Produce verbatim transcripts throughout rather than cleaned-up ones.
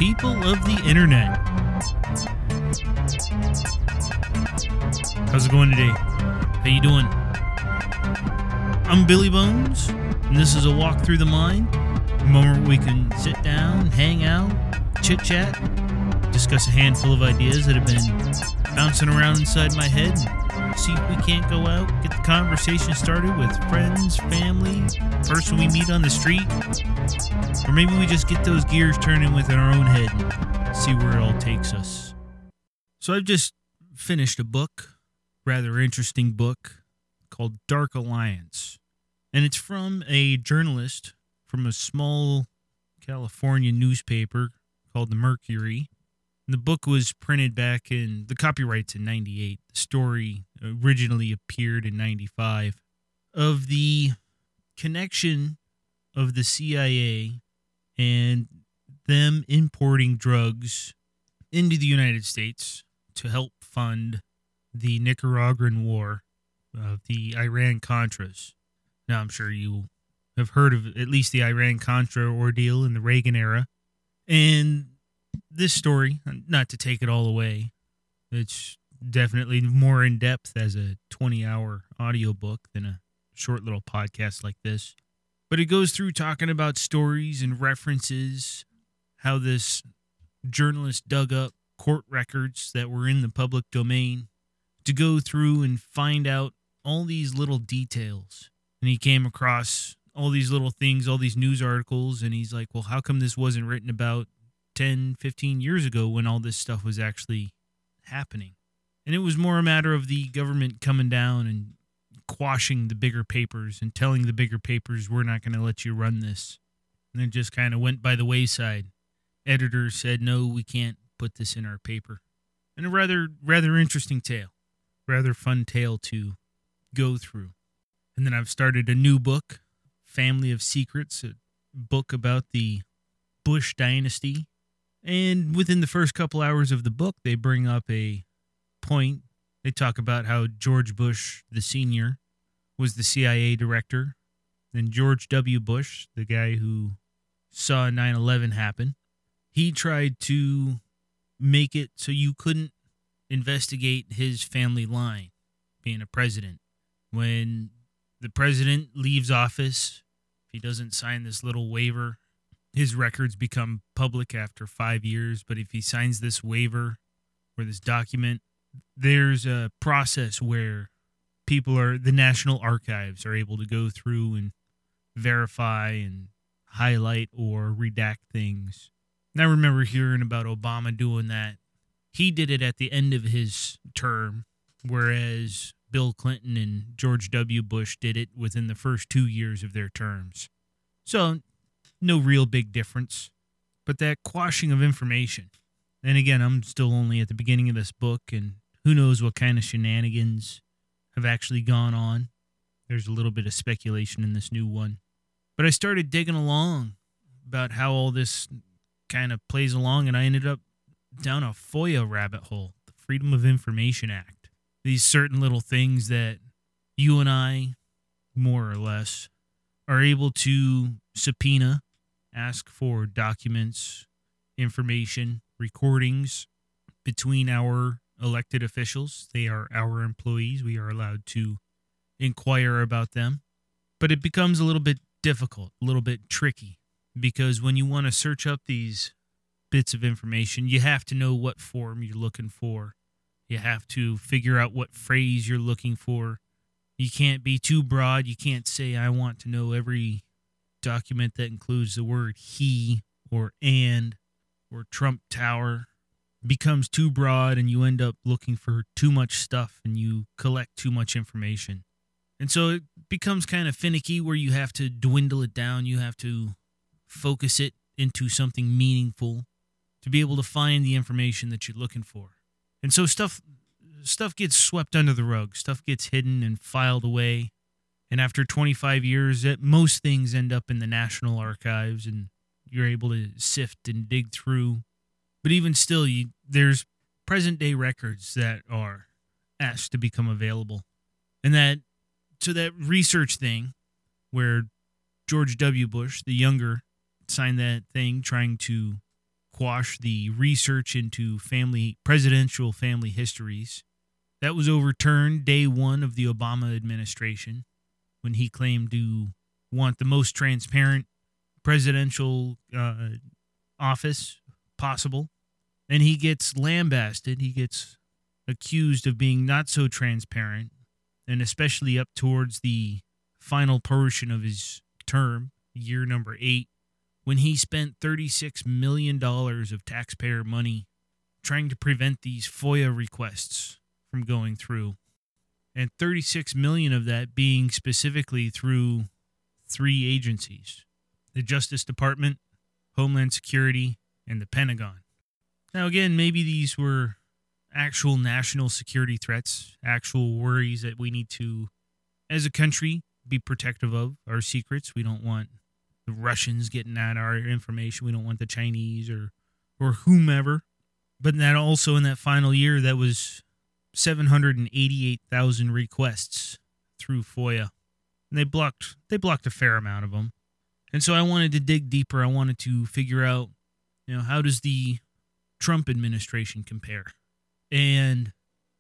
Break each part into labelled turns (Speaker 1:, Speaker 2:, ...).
Speaker 1: people of the internet. How's it going today? How you doing? I'm Billy Bones, and this is a walk through the mind, a moment where we can sit down, hang out, chit-chat, discuss a handful of ideas that have been bouncing around inside my head, and see if we can't go out, get the conversation started with friends, family, person we meet on the street, or maybe we just get those gears turning within our own head and see where it all takes us. So I've just finished a book, rather interesting book, called Dark Alliance. And it's from a journalist from a small California newspaper called the Mercury. And the book was printed back in, the copyright's in ninety-eight. The story originally appeared in ninety-five. Of the connection of the C I A and them importing drugs into the United States to help fund the Nicaraguan war of the Iran-Contras. Now, I'm sure you have heard of at least the Iran-Contra ordeal in the Reagan era. And this story, not to take it all away, it's definitely more in-depth as a twenty-hour audiobook than a short little podcast like this. But it goes through talking about stories and references, how this journalist dug up court records that were in the public domain to go through and find out all these little details. And he came across all these little things, all these news articles, and he's like, well, how come this wasn't written about ten, fifteen years ago when all this stuff was actually happening? And it was more a matter of the government coming down and quashing the bigger papers and telling the bigger papers, we're not going to let you run this. And it just kind of went by the wayside. Editors said, no, we can't put this in our paper. And a rather, rather interesting tale. Rather fun tale to go through. And then I've started a new book, Family of Secrets, a book about the Bush dynasty. And within the first couple hours of the book, they bring up a point. They talk about how George Bush, the senior, was the C I A director. Then George W. Bush, the guy who saw nine eleven happen, he tried to make it so you couldn't investigate his family line being a president. When the president leaves office, if he doesn't sign this little waiver, his records become public after five years. But if he signs this waiver or this document, there's a process where people are, the National Archives are able to go through and verify and highlight or redact things. And I remember hearing about Obama doing that. He did it at the end of his term, whereas Bill Clinton and George W. Bush did it within the first two years of their terms. So, no real big difference. But that quashing of information. And again, I'm still only at the beginning of this book, and who knows what kind of shenanigans have actually gone on. There's a little bit of speculation in this new one. But I started digging along about how all this kind of plays along, and I ended up down a FOIA rabbit hole, the Freedom of Information Act. These certain little things that you and I, more or less, are able to subpoena, ask for documents, information, recordings between our elected officials. They are our employees. We are allowed to inquire about them. But it becomes a little bit difficult, a little bit tricky, because when you want to search up these bits of information, you have to know what form you're looking for. You have to figure out what phrase you're looking for. You can't be too broad. You can't say, I want to know every document that includes the word he or and or Trump Tower. It becomes too broad, and you end up looking for too much stuff, and you collect too much information. And so it becomes kind of finicky where you have to dwindle it down. You have to focus it into something meaningful to be able to find the information that you're looking for. And so stuff stuff gets swept under the rug. Stuff gets hidden and filed away. And after twenty-five years, it, most things end up in the National Archives, and you're able to sift and dig through. But even still, you, there's present-day records that are asked to become available. And that, so that research thing where George W. Bush, the younger, signed that thing trying to quash the research into family presidential family histories. That was overturned day one of the Obama administration when he claimed to want the most transparent presidential uh, office possible. And he gets lambasted. He gets accused of being not so transparent, and especially up towards the final portion of his term, year number eight, when he spent thirty-six million dollars of taxpayer money trying to prevent these FOIA requests from going through. And thirty-six million dollars of that being specifically through three agencies: the Justice Department, Homeland Security, and the Pentagon. Now, again, maybe these were actual national security threats, actual worries that we need to, as a country, be protective of our secrets. We don't want the Russians getting at our information. We don't want the Chinese or or whomever. But that also in that final year, that was seven hundred eighty-eight thousand requests through FOIA. And they blocked they blocked a fair amount of them. And so I wanted to dig deeper. I wanted to figure out, you know, how does the Trump administration compare? And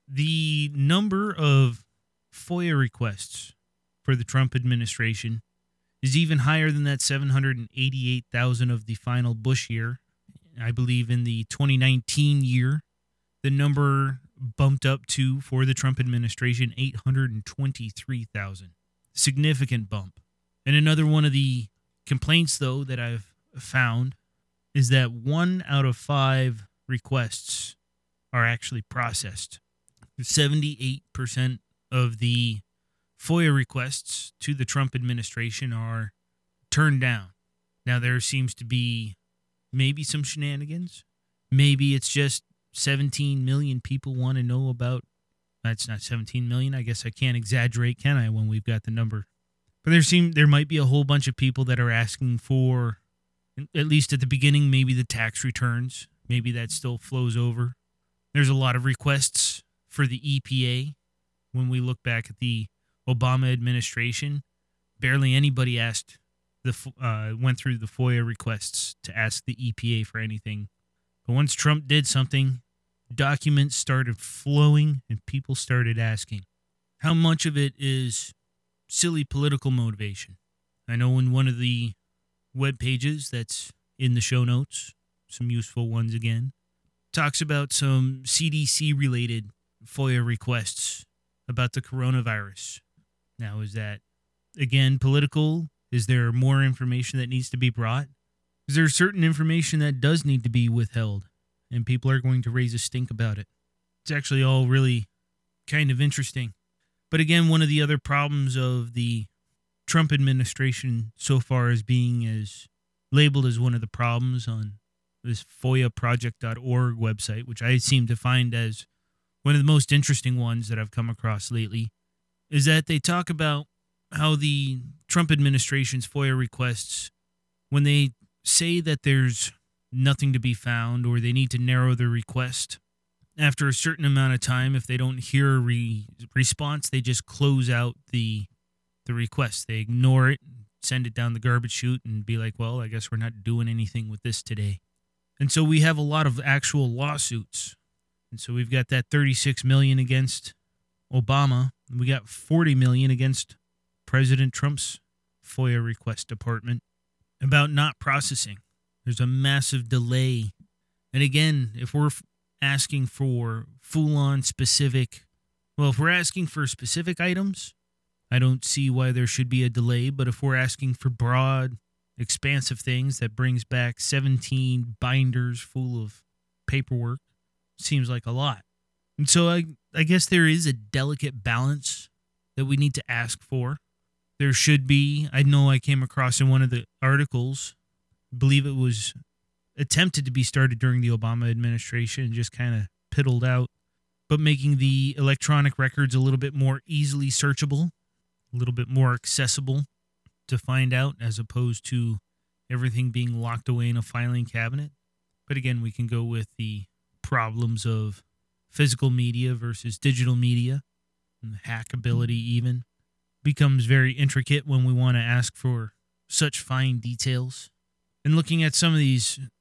Speaker 1: the number of FOIA requests for the Trump administration is even higher than that seven hundred eighty-eight thousand of the final Bush year. I believe in the twenty nineteen year, the number bumped up to, for the Trump administration, eight hundred twenty-three thousand. Significant bump. And another one of the complaints, though, that I've found is that one out of five requests are actually processed. seventy-eight percent of the FOIA requests to the Trump administration are turned down. Now, there seems to be maybe some shenanigans. Maybe it's just seventeen million people want to know about. That's not seventeen million. I guess I can't exaggerate, can I, when we've got the number? But there seem there might be a whole bunch of people that are asking for, at least at the beginning, maybe the tax returns. Maybe that still flows over. There's a lot of requests for the E P A. When we look back at the Obama administration, barely anybody asked the uh, went through the FOIA requests to ask the E P A for anything. But once Trump did something, documents started flowing and people started asking. How much of it is silly political motivation? I know in one of the web pages that's in the show notes, some useful ones again, talks about some C D C-related FOIA requests about the coronavirus. Now, is that, again, political? Is there more information that needs to be brought? Is there certain information that does need to be withheld, and people are going to raise a stink about it? It's actually all really kind of interesting. But again, one of the other problems of the Trump administration so far as being as labeled as one of the problems on this FOIA project dot org website, which I seem to find as one of the most interesting ones that I've come across lately, is that they talk about how the Trump administration's FOIA requests, when they say that there's nothing to be found or they need to narrow the request, after a certain amount of time, if they don't hear a re- response, they just close out the the request. They ignore it, send it down the garbage chute, and be like, well, I guess we're not doing anything with this today. And so we have a lot of actual lawsuits. And so we've got that thirty-six million dollars against Obama. We got forty million dollars against President Trump's FOIA request department about not processing. There's a massive delay. And again, if we're asking for full-on specific, well, if we're asking for specific items, I don't see why there should be a delay. But if we're asking for broad, expansive things that brings back seventeen binders full of paperwork, seems like a lot. And so I, I guess there is a delicate balance that we need to ask for. There should be, I know I came across in one of the articles, I believe it was attempted to be started during the Obama administration and just kind of piddled out, but making the electronic records a little bit more easily searchable, a little bit more accessible to find out, as opposed to everything being locked away in a filing cabinet. But again, we can go with the problems of physical media versus digital media, and the hackability even becomes very intricate when we want to ask for such fine details. And looking at some of these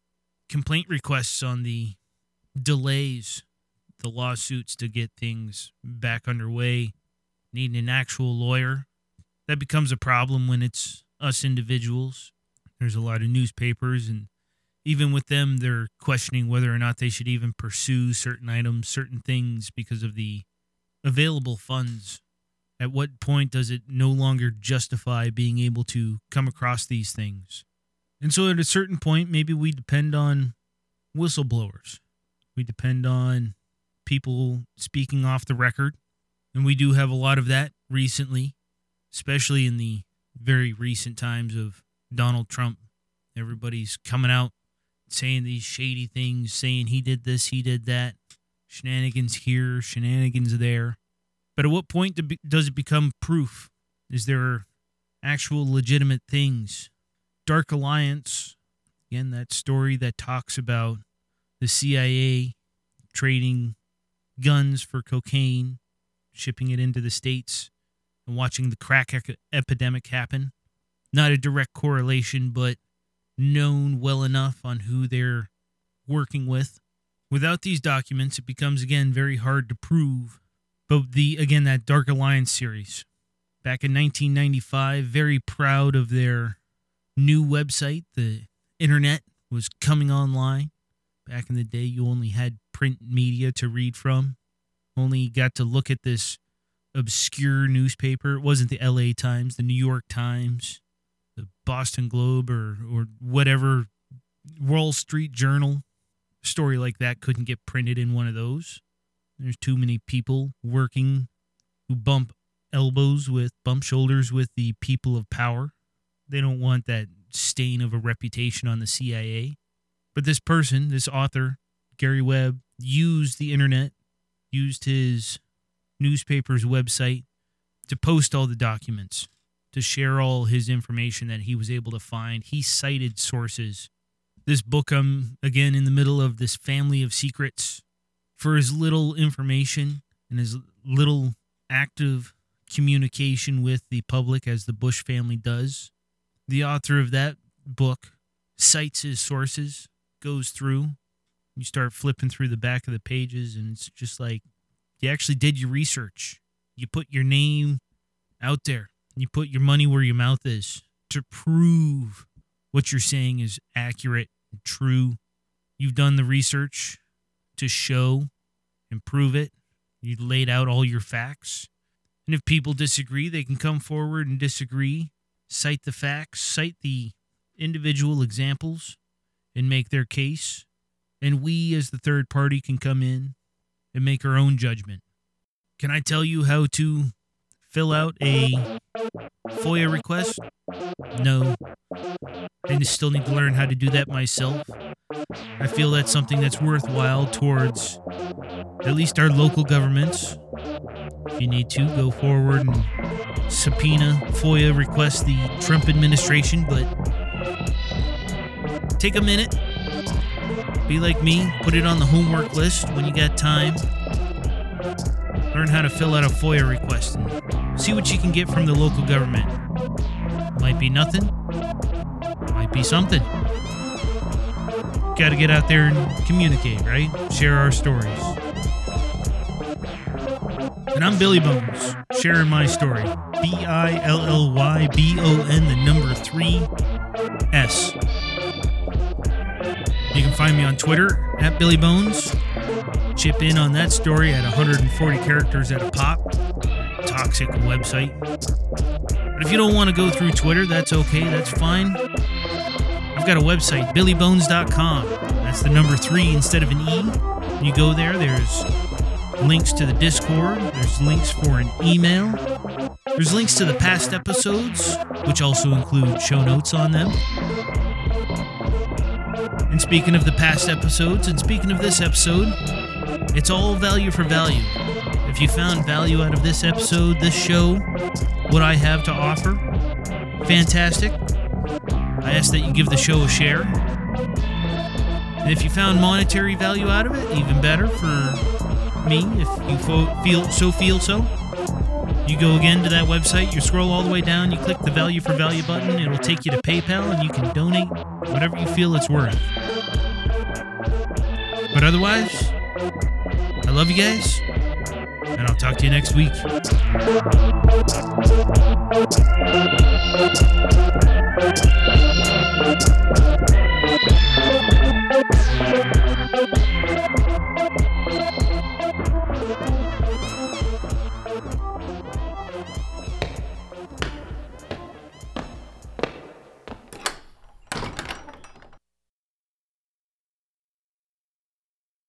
Speaker 1: complaint requests on the delays, the lawsuits to get things back underway, needing an actual lawyer. That becomes a problem when it's us individuals. There's a lot of newspapers, and even with them, they're questioning whether or not they should even pursue certain items, certain things because of the available funds. At what point does it no longer justify being able to come across these things? And so at a certain point, maybe we depend on whistleblowers. We depend on people speaking off the record. And we do have a lot of that recently, especially in the very recent times of Donald Trump. Everybody's coming out saying these shady things, saying he did this, he did that, shenanigans here, shenanigans there. But at what point does it become proof? Is there actual legitimate things? Dark Alliance, again, that story that talks about the C I A trading guns for cocaine, shipping it into the States, and watching the crack ec- epidemic happen. Not a direct correlation, but known well enough on who they're working with. Without these documents, it becomes, again, very hard to prove. But the again, that Dark Alliance series, back in nineteen ninety-five, very proud of their new website. The internet was coming online. Back in the day, you only had print media to read from. Only got to look at this obscure newspaper. It wasn't the L A Times, the New York Times, the Boston Globe, or or whatever, Wall Street Journal. A story like that couldn't get printed in one of those. There's too many people working who bump elbows with, bump shoulders with the people of power. They don't want that stain of a reputation on the C I A. But this person, this author, Gary Webb, used the internet, used his newspaper's website to post all the documents, to share all his information that he was able to find. He cited sources. This book, I'm, again, in the middle of this family of secrets. For as little information and as little active communication with the public as the Bush family does, the author of that book cites his sources, goes through. You start flipping through the back of the pages, and it's just like, you actually did your research. You put your name out there. You put your money where your mouth is to prove what you're saying is accurate and true. You've done the research to show and prove it. You laid out all your facts. And if people disagree, they can come forward and disagree, cite the facts, cite the individual examples, and make their case. And we, as the third party, can come in and make our own judgment. Can I tell you how to fill out a FOIA request? No. I still need to learn how to do that myself. I feel that's something that's worthwhile towards at least our local governments. If you need to, go forward and subpoena, FOIA request the Trump administration, but take a minute. Be like me, put it on the homework list when you got time. Learn how to fill out a FOIA request and see what you can get from the local government. Might be nothing. Might be something. Got to get out there and communicate, right? Share our stories. And I'm Billy Bones, sharing my story. B I L L Y B O N, the number three, S. You can find me on Twitter, at Billy Bones. Chip in on that story at one hundred forty characters at a pop. Toxic website. But if you don't want to go through Twitter, that's okay, that's fine. I've got a website, billy bones dot com. That's the number three instead of an E. You go there, there's links to the Discord, there's links for an email, there's links to the past episodes, which also include show notes on them. And speaking of the past episodes, and speaking of this episode, it's all value for value. If you found value out of this episode, this show, what I have to offer, fantastic. I ask that you give the show a share. And if you found monetary value out of it, even better for me, if you fo- feel so feel so. You go again to that website, you scroll all the way down, you click the value for value button, it'll take you to PayPal, and you can donate whatever you feel it's worth. But otherwise, I love you guys, and I'll talk to you next week. We'll be right back.